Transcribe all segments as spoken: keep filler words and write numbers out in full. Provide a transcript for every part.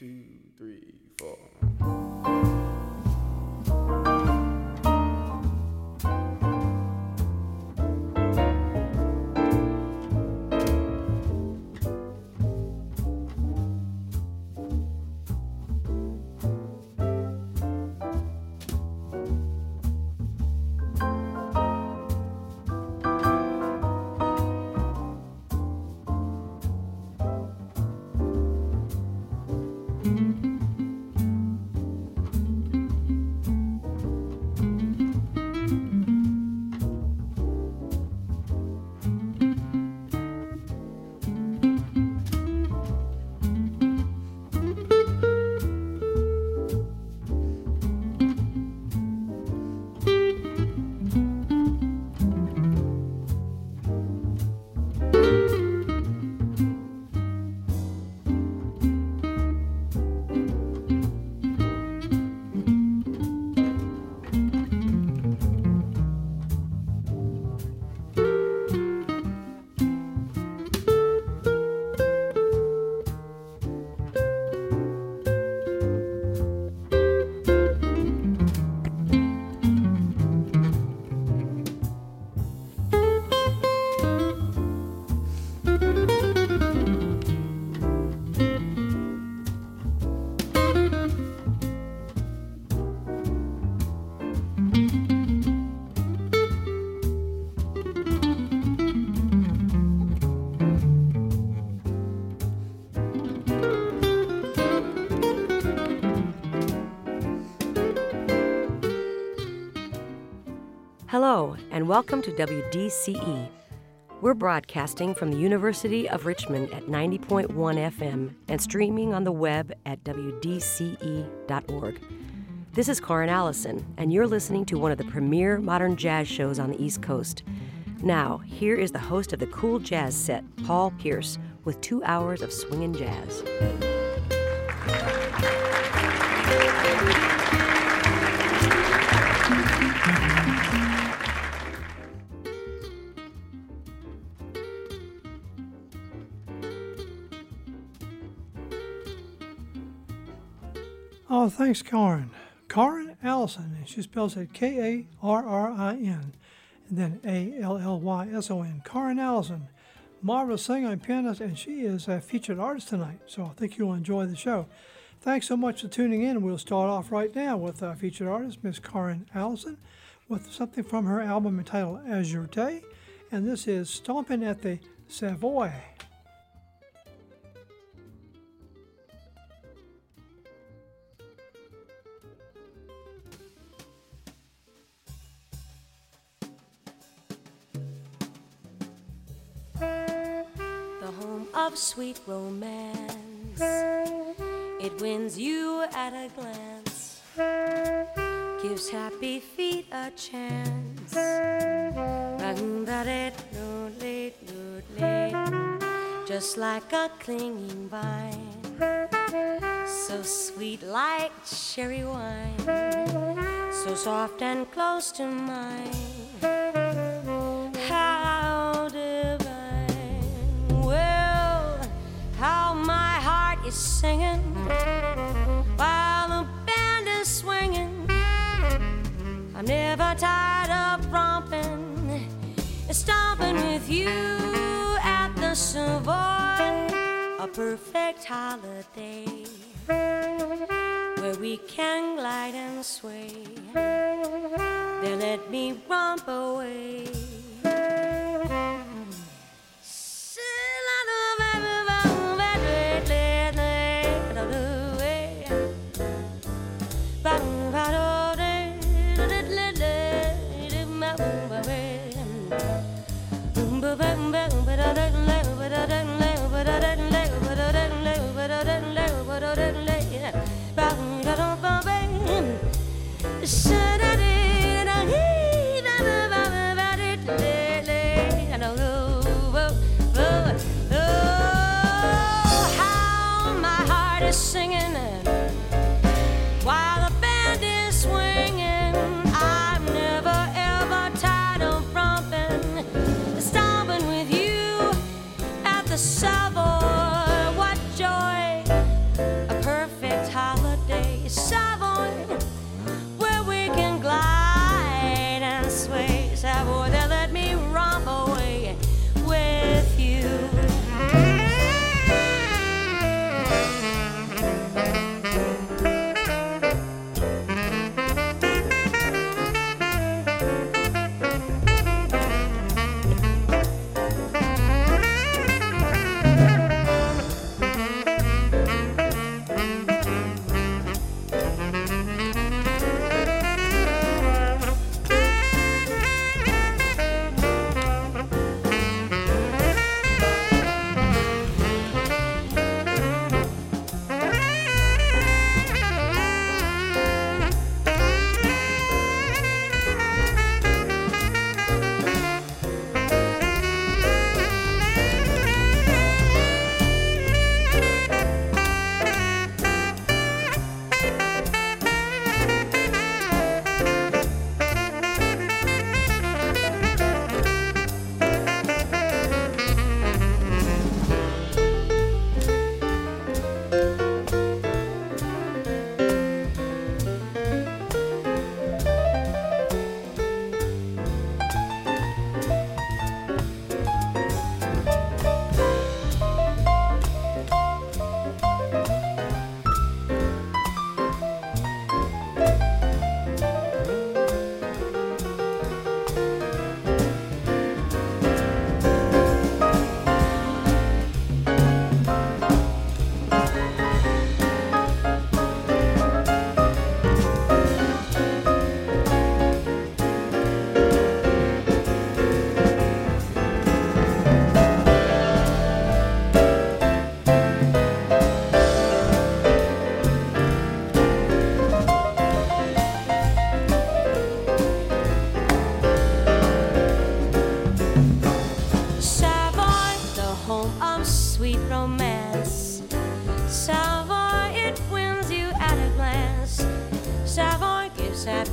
two, three, four. Hello, and welcome to W D C E. We're broadcasting from the University of Richmond at ninety point one F M and streaming on the web at W D C E dot org. This is Corin Allison, and you're listening to one of the premier modern jazz shows on the East Coast. Now, here is the host of the Cool Jazz Set, Paul Pierce, with two hours of swingin' jazz. Oh, thanks, Corin. Corin Allison, and she spells it K A R R I N, and then A L L Y S O N. Corin Allison, marvelous singer and pianist, and she is a featured artist tonight, so I think you'll enjoy the show. Thanks so much for tuning in. We'll start off right now with our featured artist, Miss Corin Allison, with something from her album entitled Azure Day, and this is Stomping at the Savoy. Of sweet romance, it wins you at a glance, gives happy feet a chance. Just like a clinging vine, so sweet like cherry wine, so soft and close to mine. How divine. How my heart is singing while the band is swinging. I'm never tired of romping, stomping with you at the Savoy. A perfect holiday where we can glide and sway. Then let me romp away. Singing while the band is swinging. I'm never ever tired of romping, stomping with you at the Savoy. What joy, a perfect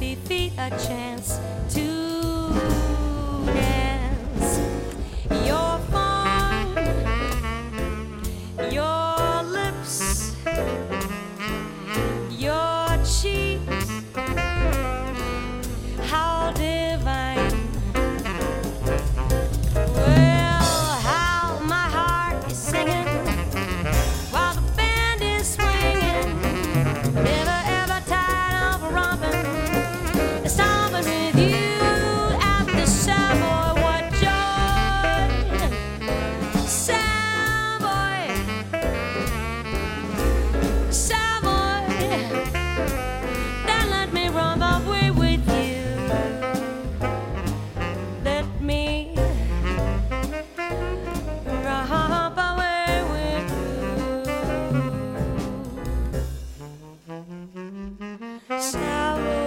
happy feet a chance to dance. Your form, your lips, your cheeks, how divine. Well, how my heart is singing while the band is swinging. Never ever tired of romping, stomping with you at the Savoy. What joy, Savoy, Savoy. Then let me romp away with you. Let me romp away with you. Savoy.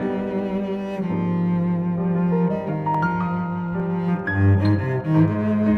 Thank you.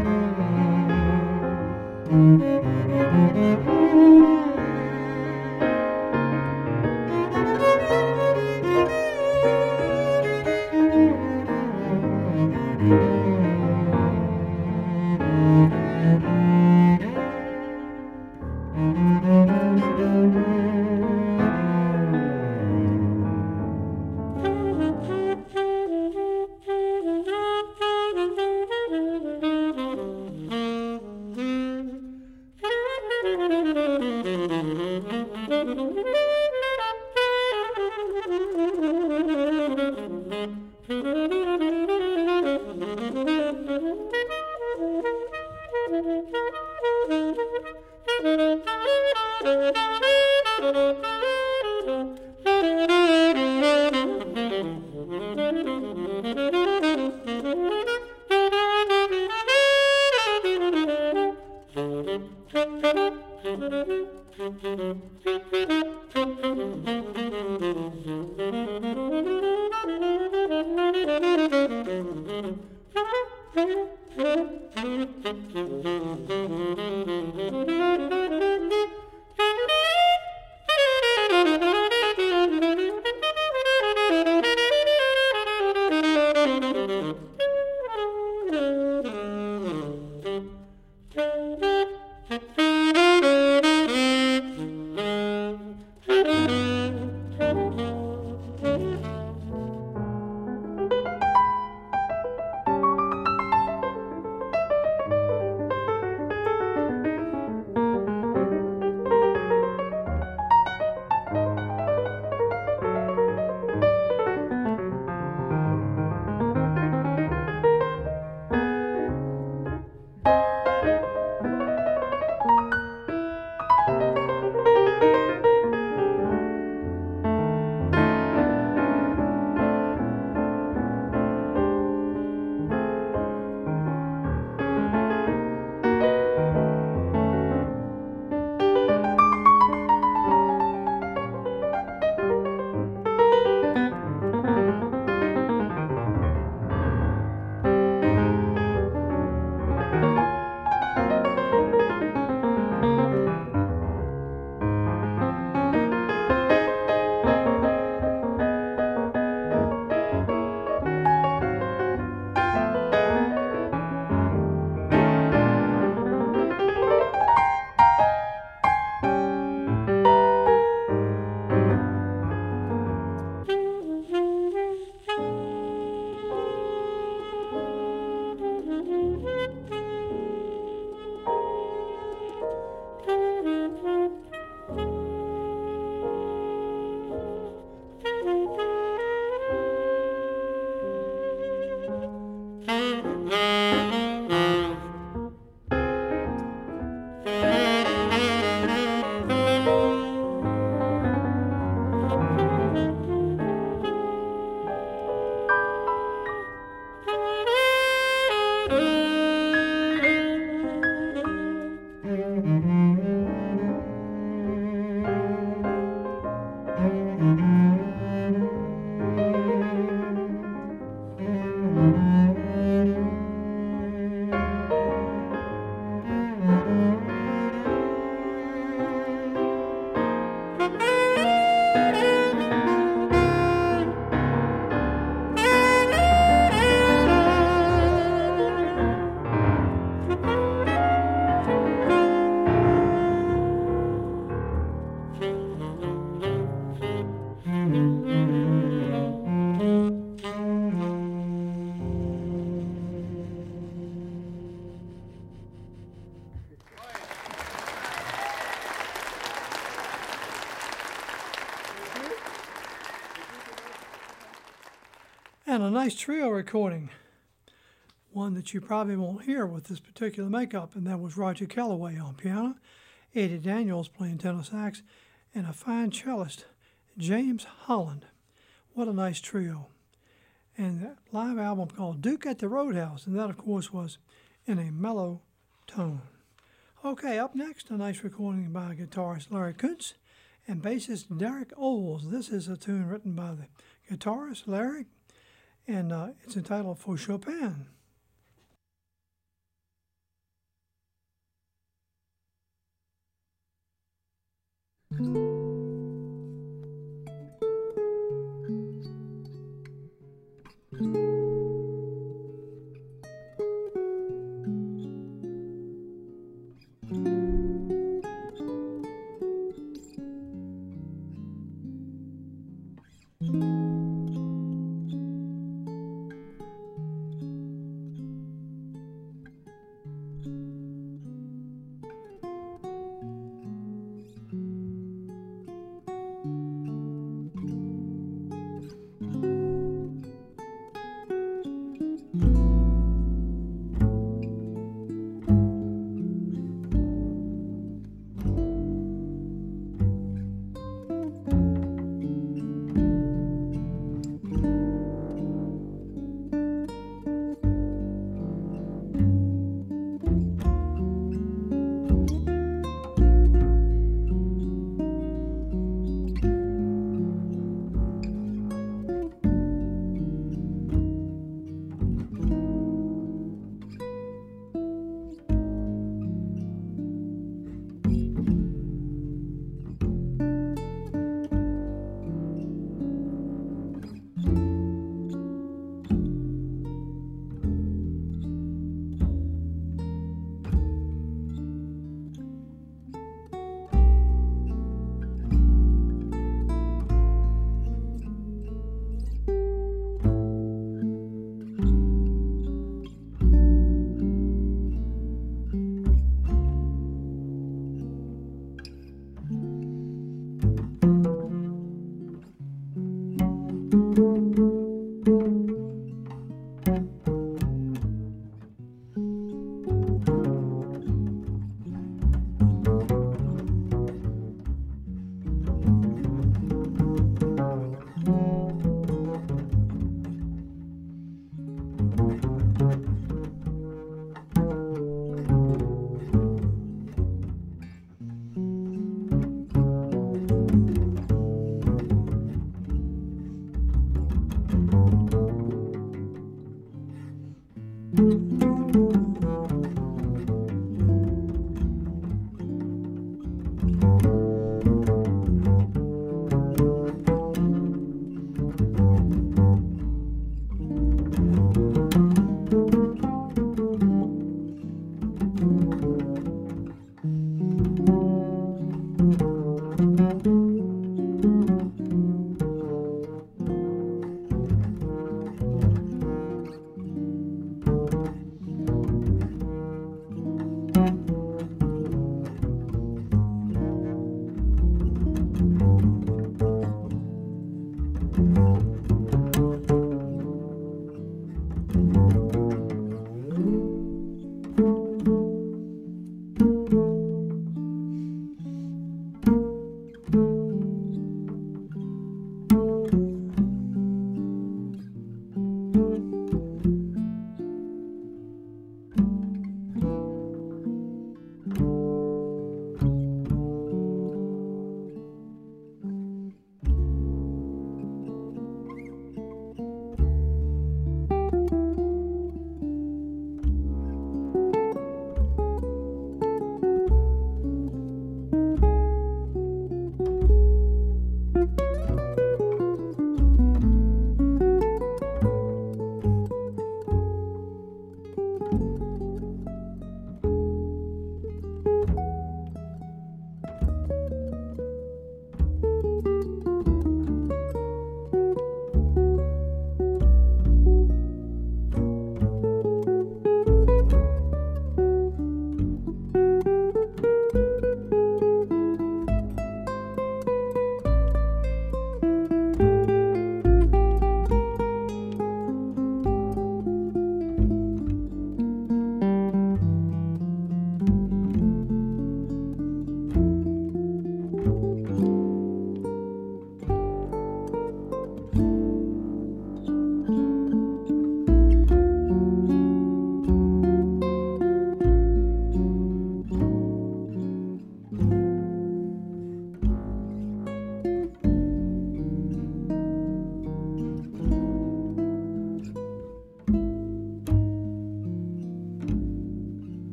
And a nice trio recording, one that you probably won't hear with this particular makeup, and that was Roger Calloway on piano, Eddie Daniels playing tenor sax, and a fine cellist, James Holland. What a nice trio. And that live album called Duke at the Roadhouse, and that, of course, was in a mellow tone. Okay, up next, a nice recording by guitarist Larry Kuntz and bassist Derek Oles. This is a tune written by the guitarist Larry, and uh, it's entitled For Chopin.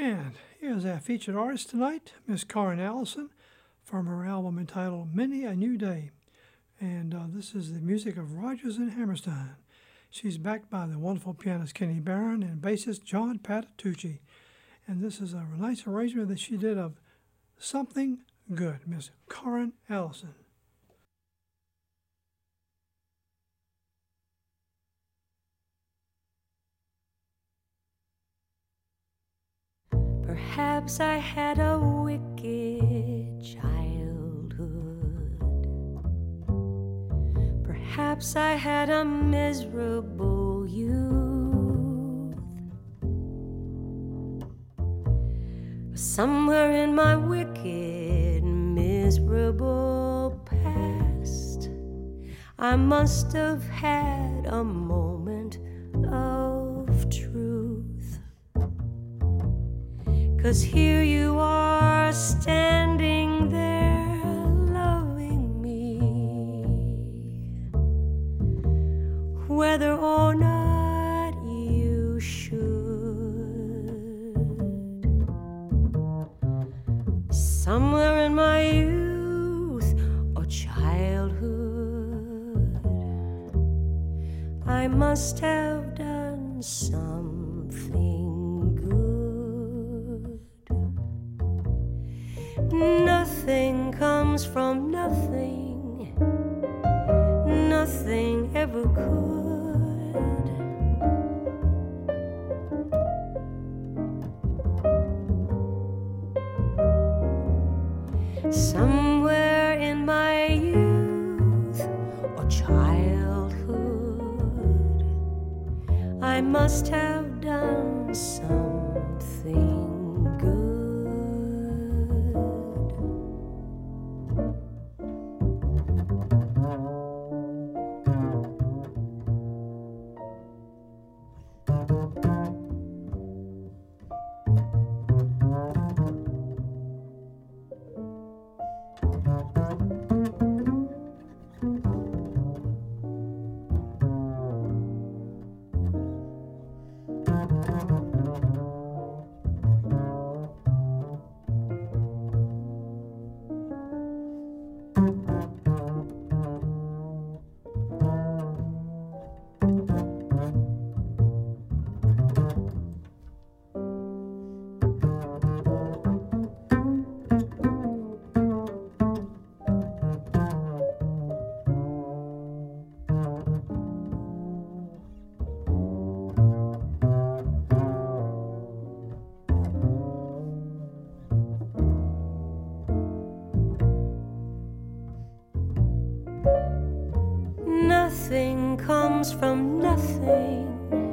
And here's our featured artist tonight, Miss Karen Allison, from her album entitled Many a New Day. And uh, this is the music of Rodgers and Hammerstein. She's backed by the wonderful pianist Kenny Barron and bassist John Patitucci. And this is a nice arrangement that she did of Something Good, Miss Karen Allison. Perhaps I had a wicked childhood. Perhaps I had a miserable youth. Somewhere in my wicked, miserable past, I must have had a moment of truth. 'Cause here you are standing there loving me, whether or not you should. Somewhere in my youth or childhood, I must have done something good. Nothing comes from nothing, nothing ever could. Somewhere in my youth or childhood, I must have done something good. Nothing comes from nothing,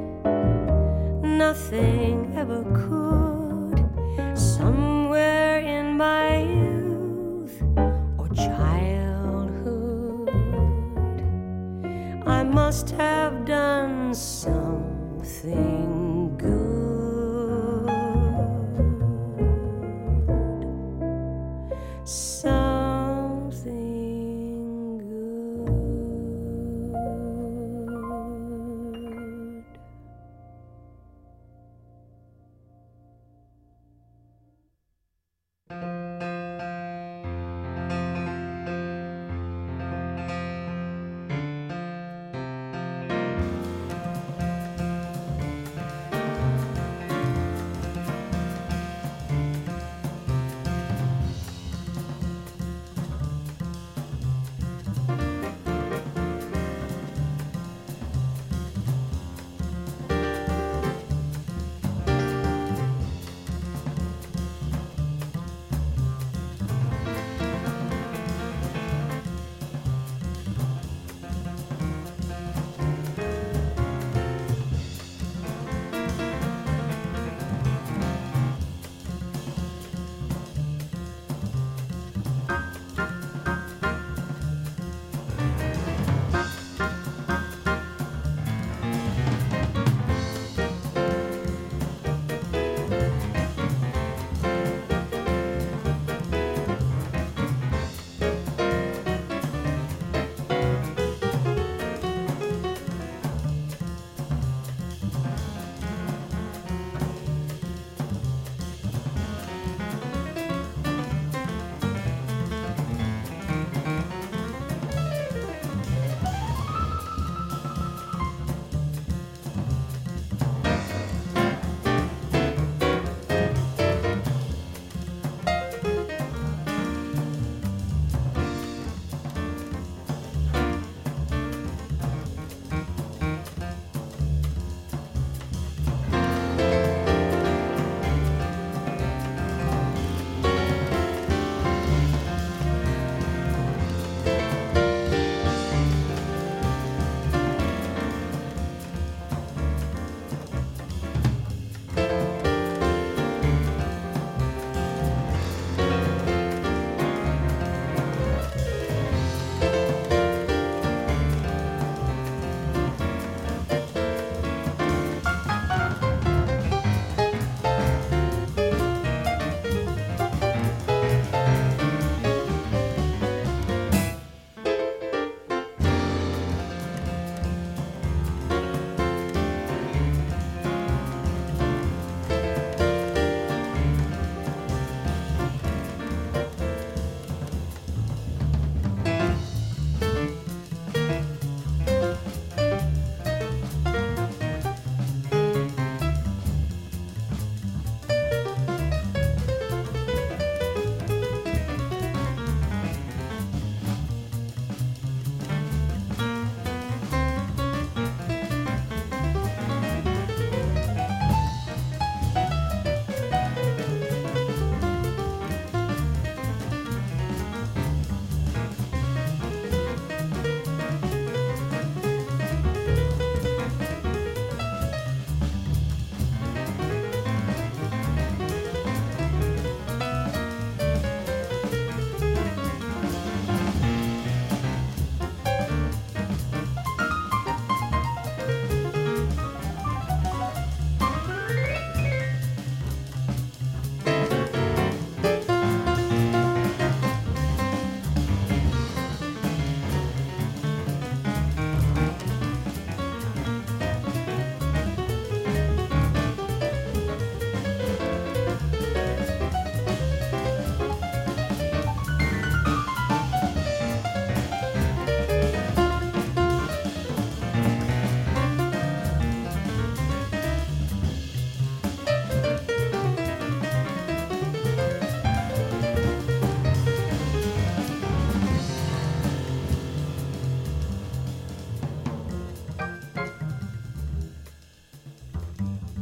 nothing ever could. Somewhere in my youth or childhood, I must have done something good. Something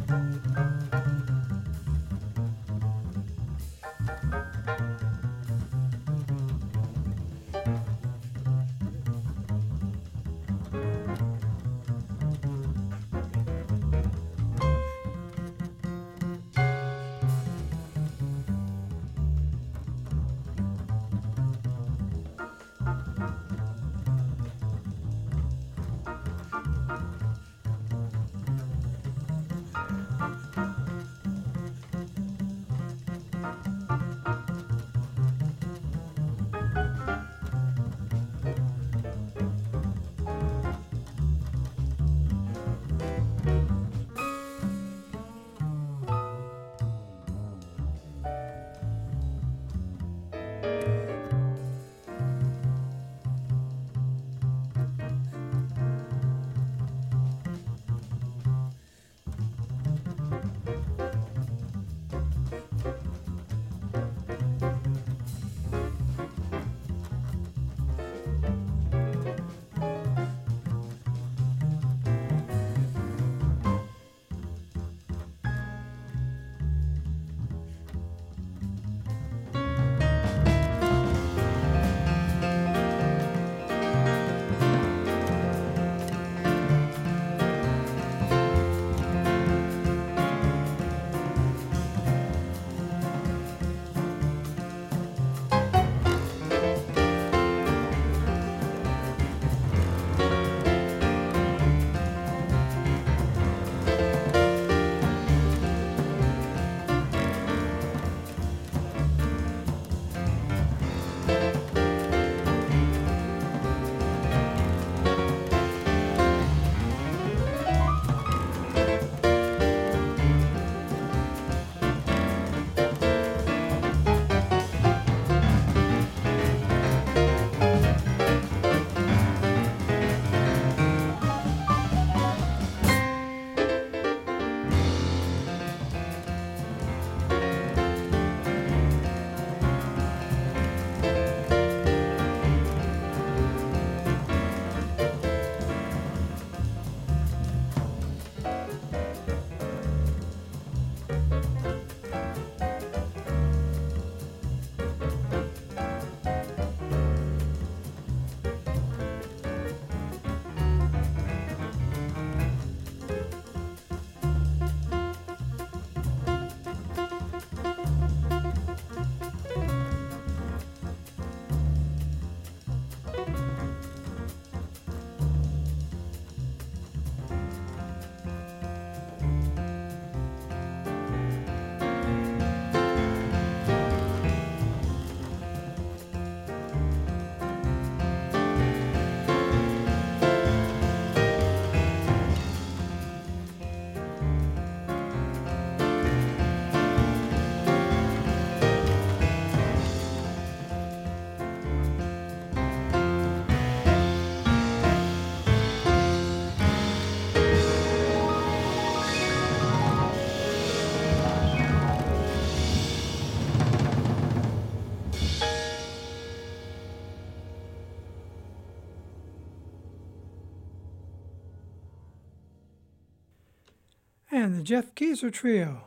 And the Jeff Keyser Trio,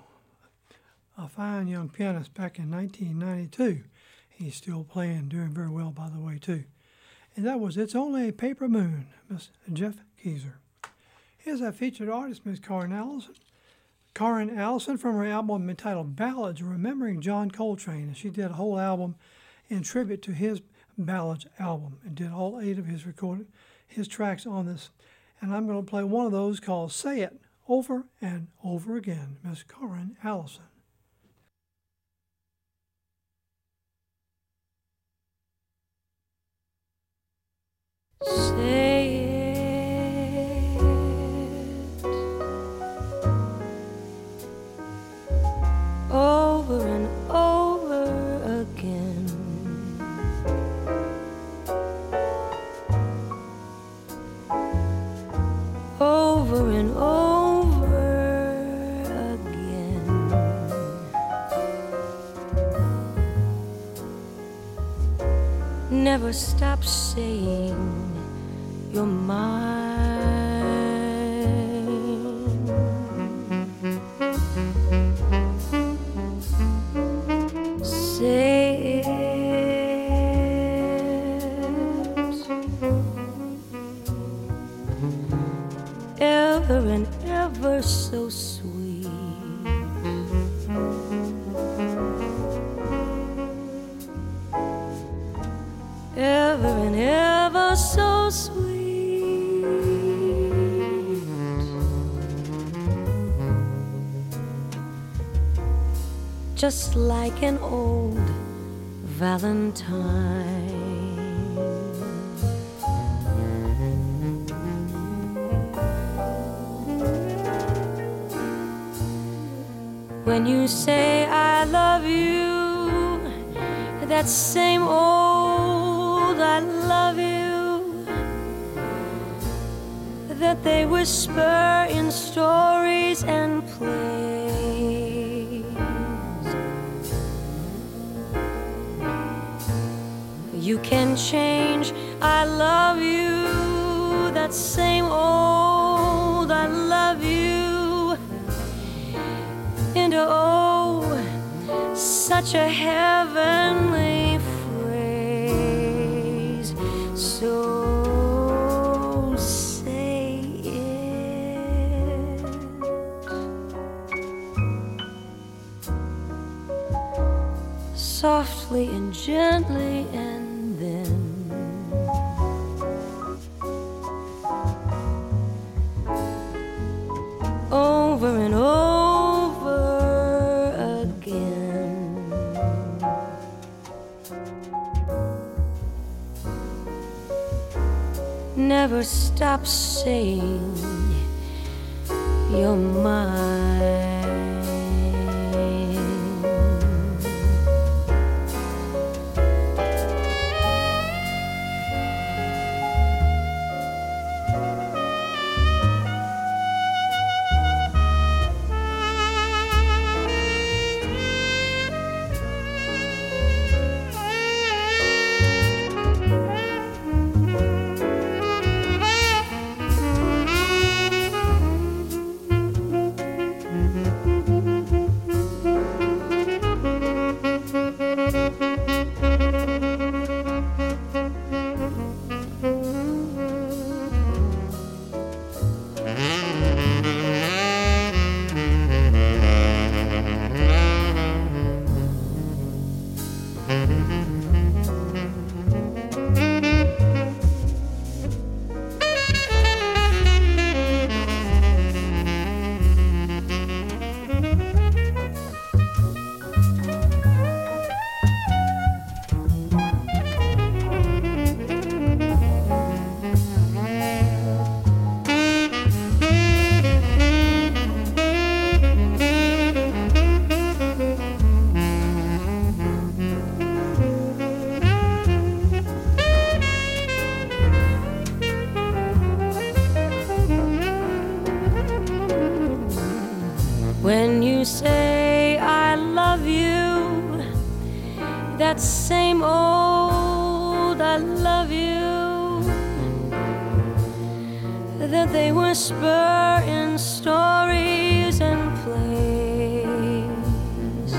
a fine young pianist back in nineteen ninety-two. He's still playing, doing very well, by the way, too. And that was It's Only a Paper Moon, Miss Jeff Keyser. Here's our featured artist, Miss Karen Allison. Karen Allison from her album entitled Ballads Remembering John Coltrane. And she did a whole album in tribute to his Ballads album and did all eight of his recorded, his tracks on this. And I'm going to play one of those called Say It Over and Over Again, Miss Karen Allison. Say it over and over again. Over and over again. Never stop saying you're mine. ever and ever so sweet. Ever and ever so sweet. Just like an old Valentine. When you say I love you, that same old I love you that they whisper in stories and plays. You can change I love you, that same old I love you, into oh, such a heavenly phrase. So say it softly and gently, and then over and over again. Never stop saying you're mine. When you say I love you, that same old I love you that they whisper in stories and plays.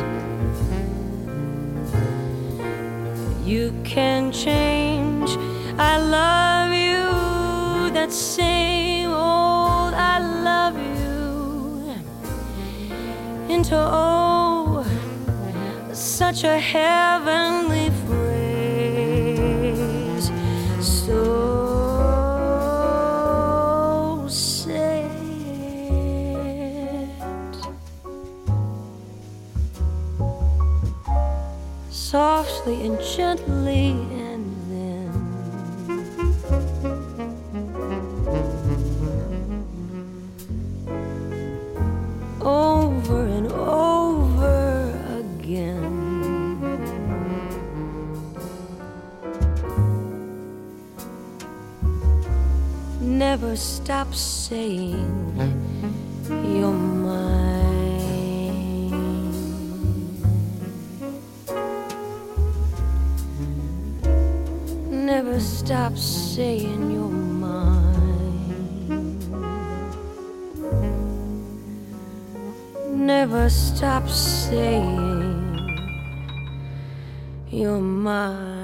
You can change I love you, that same old I love you, into oh, such a heavenly phrase. So say it softly and gently, and then over and over again. Never stop saying you're mine. Never stop saying you're mine. Never stop saying you're mine.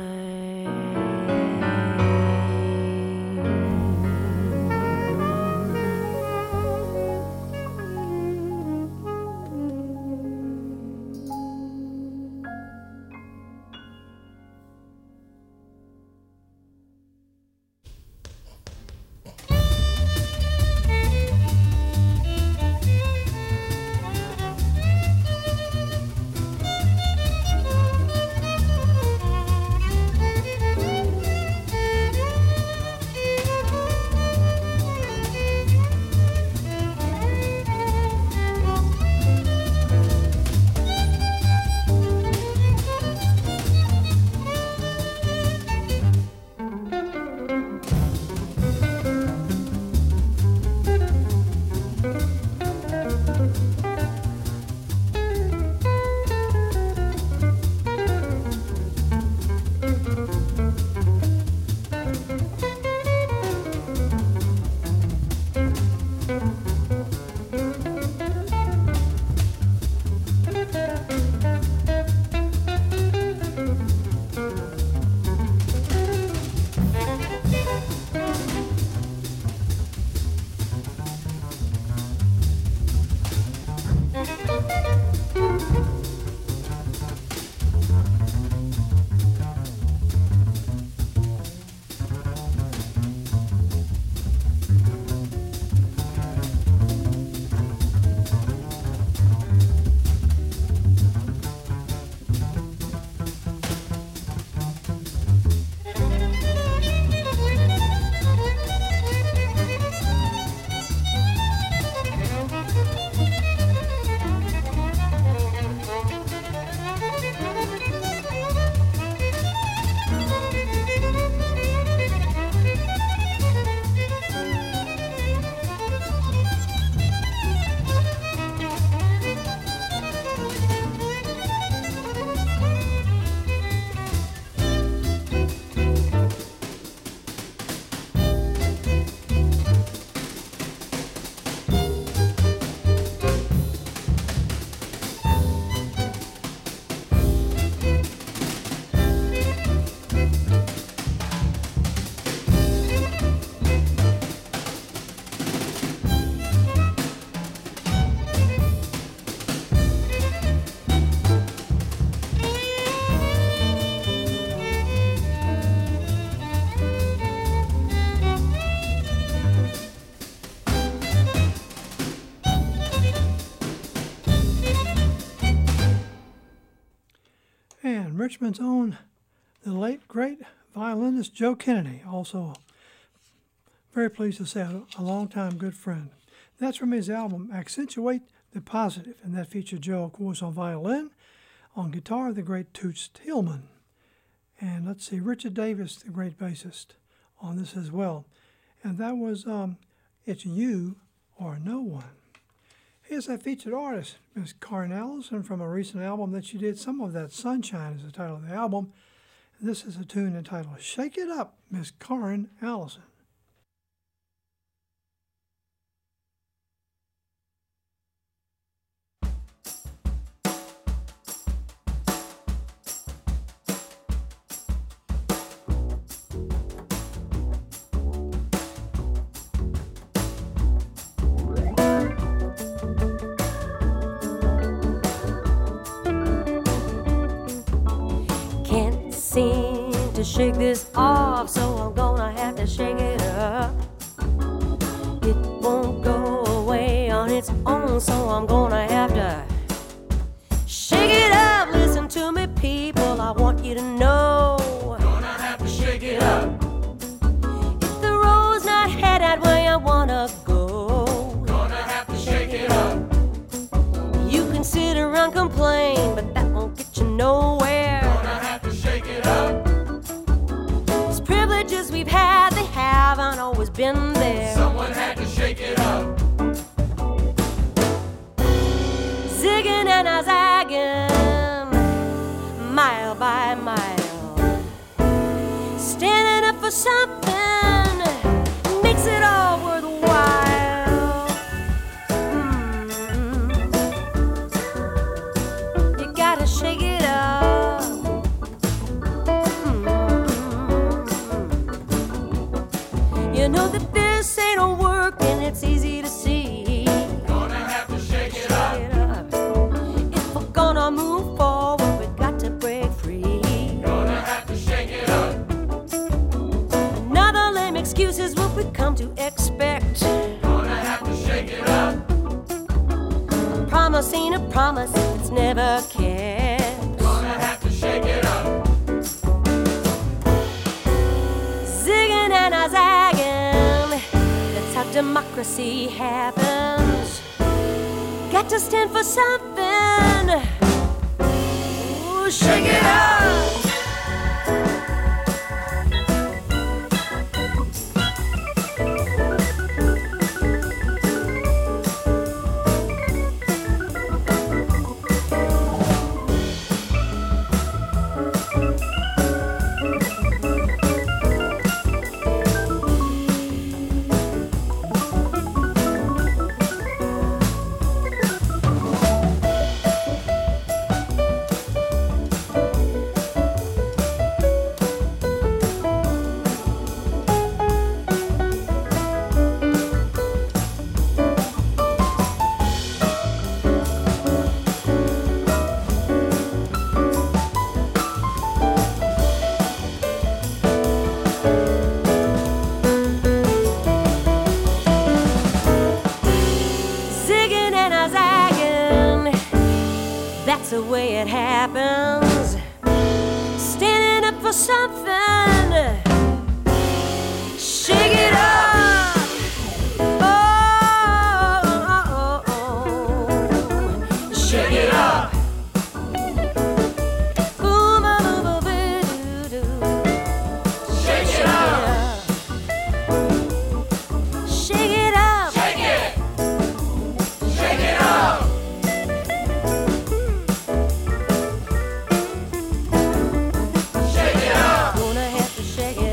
And Richmond's own, the late, great violinist Joe Kennedy, also very pleased to say a, a long-time good friend. That's from his album Accentuate the Positive, and that featured Joe, of course, on violin. On guitar, the great Toots Tillman. And let's see, Richard Davis, the great bassist, on this as well. And that was um, It's You or No One. Here's that featured artist, Miss Karen Allison, from a recent album that she did. Some of That Sunshine is the title of the album. And this is a tune entitled Shake It Up, Miss Karen Allison. To shake this off, so I'm gonna have to shake it up. It won't go away on its own, so I'm gonna have to shake it up. Listen to me, people, I want you to know. Gonna have to shake it up. If the road's not headed where you wanna go, gonna have to shake it up. You can sit around complain, but that won't get you nowhere. Gonna have to shake it up. Privileges we've had, they haven't always been there. Someone had to shake it up. Zigging and a zagging, mile by mile. Standing up for something makes it all worthwhile. Mm-hmm. You gotta shake it up. You know that this ain't a work and it's easy to see. Gonna have to shake it up. If we're gonna move forward, we got to break free. Gonna have to shake it up. Another lame excuse is what we come to expect. Gonna have to shake it up. A promise ain't a promise if it's never kept. Gonna have to shake it up. Zigging and a zagging, that's how democracy happens. Got to stand for something. Ooh, shake it up. That's the way it happens. Standing up for something. Shake it up. Oh, oh, oh, oh. Shake it up. Ooh, ma, ma, ma, ba, doo, doo. Shake it up. Shake it up. Shake it. Shake it up. Shake it up. Gonna have to shake it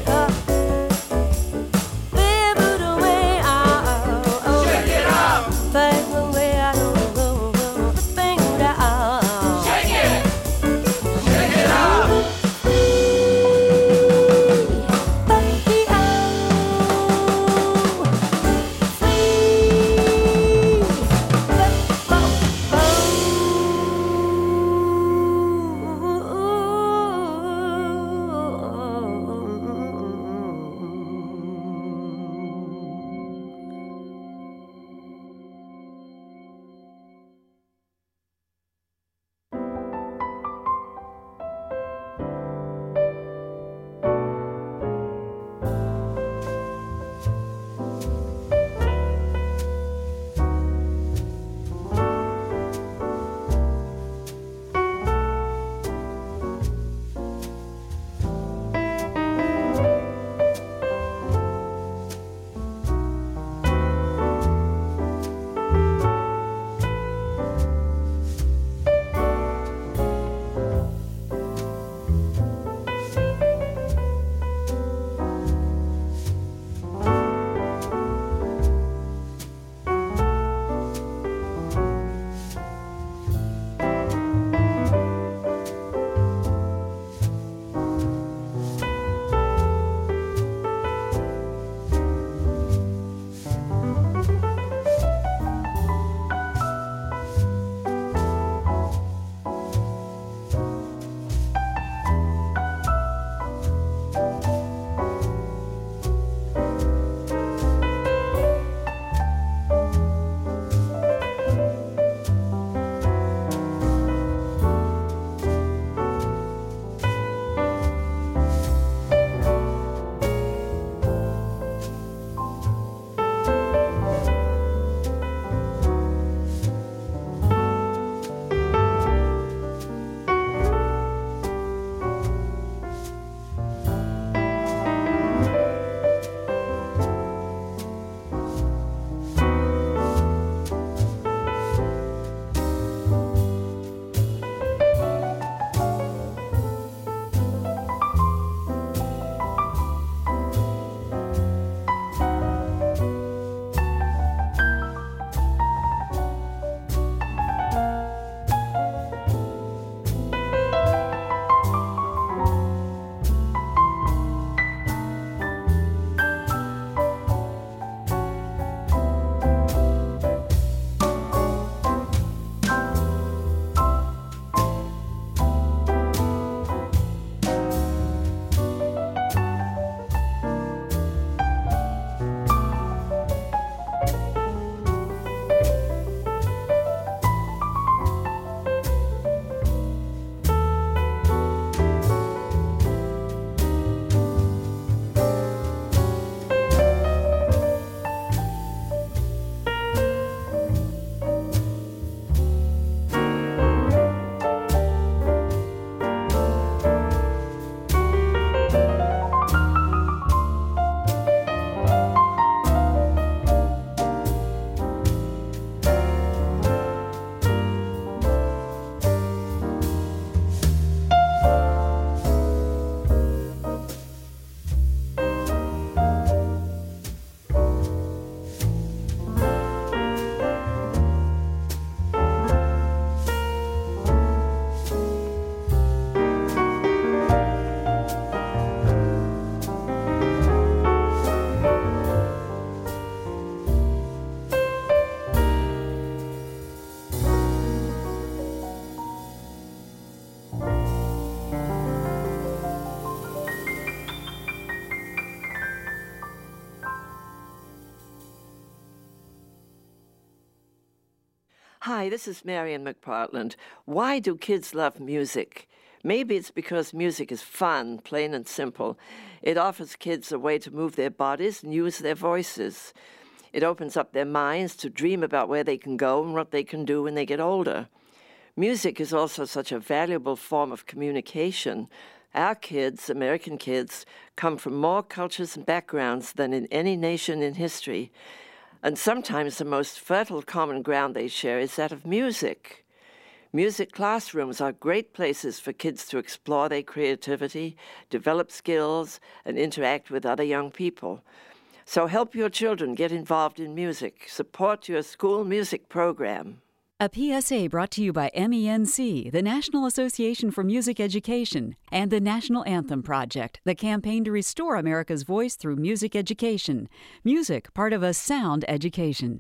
Hi, this is Marian McPartland. Why do kids love music? Maybe it's because music is fun, plain and simple. It offers kids a way to move their bodies and use their voices. It opens up their minds to dream about where they can go and what they can do when they get older. Music is also such a valuable form of communication. Our kids, American kids, come from more cultures and backgrounds than in any nation in history. And sometimes the most fertile common ground they share is that of music. Music classrooms are great places for kids to explore their creativity, develop skills, and interact with other young people. So help your children get involved in music. Support your school music program. A P S A brought to you by M E N C, the National Association for Music Education, and the National Anthem Project, the campaign to restore America's voice through music education. Music, part of a sound education.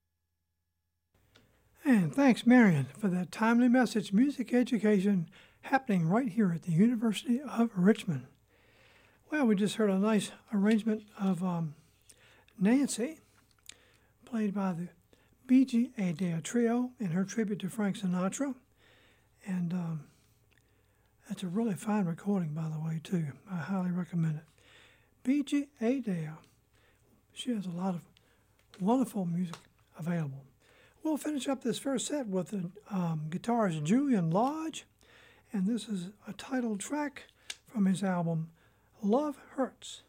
And thanks, Marion, for that timely message. Music education happening right here at the University of Richmond. Well, we just heard a nice arrangement of um, Nancy, played by the B G Adea Trio in her tribute to Frank Sinatra. And um, that's a really fine recording, by the way, too. I highly recommend it. B G Adea, she has a lot of wonderful music available. We'll finish up this first set with the um, guitarist Julian Lodge, and this is a title track from his album, Love Hurts.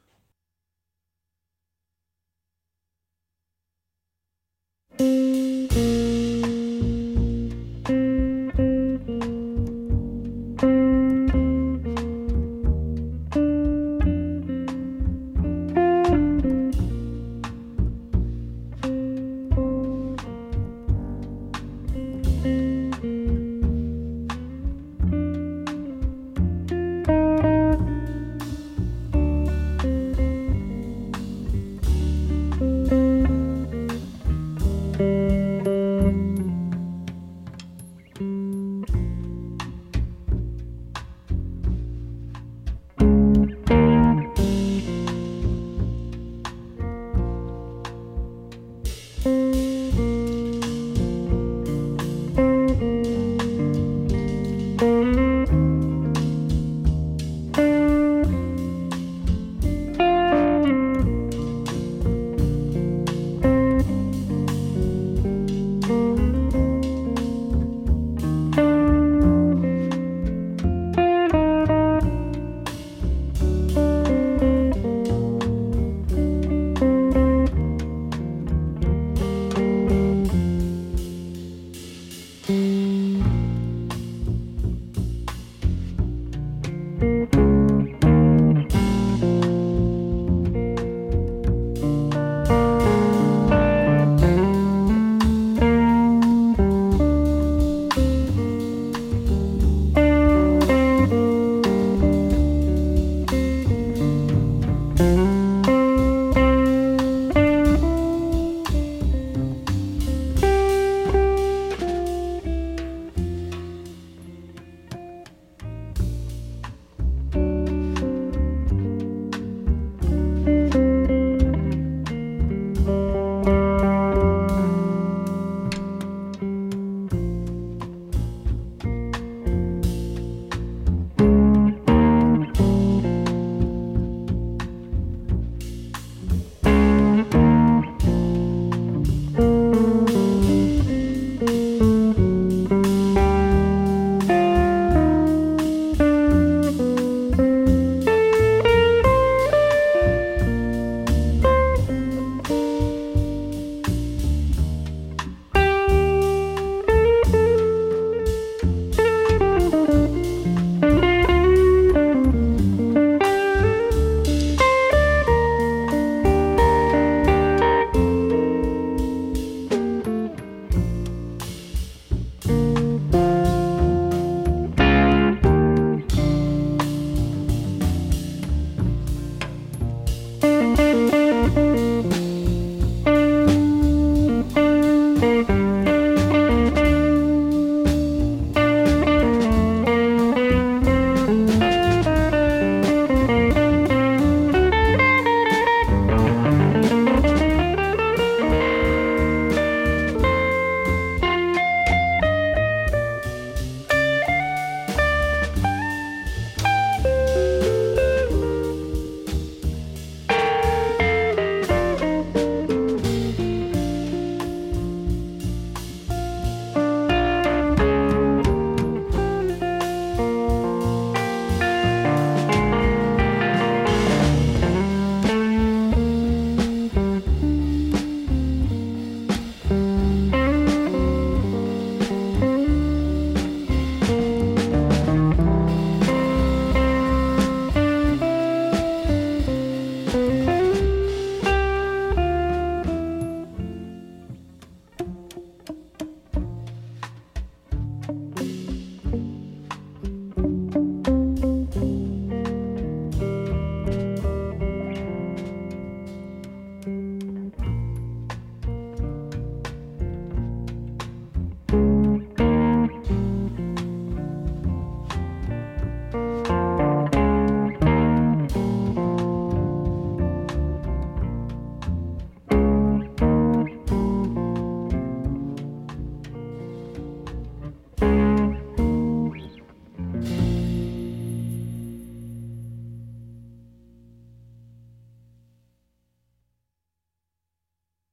Thank you.